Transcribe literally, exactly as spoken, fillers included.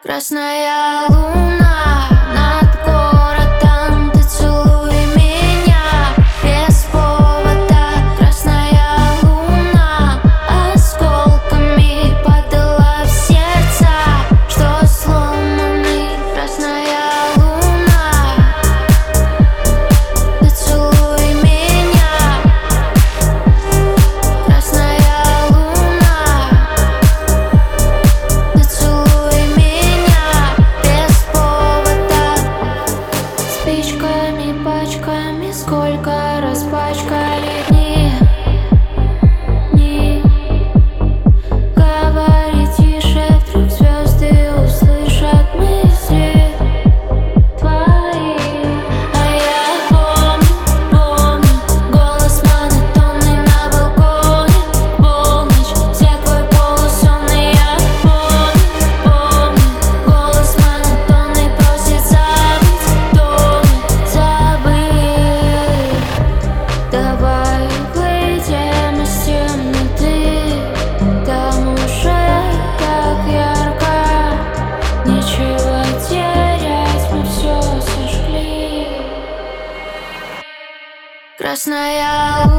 Красная луна над городом, ты целуй меня без повода. Красная луна осколками падала в сердца, что сломаны. Красная луна, ты целуй меня. Красная луна, ты целуй меня без повода. Спичками, пачками, сколько распачкали дни, дни. Говори тише, вдруг звезды услышат мысли твои. А я помню, помню голос монотонный на балконе в полночь, взять твой полусонный. Я помню, помню голос монотонный просит забыть в доме, забыть. Давай выйдем из темноты, там уже так ярко, нечего терять, мы все сожгли. Красная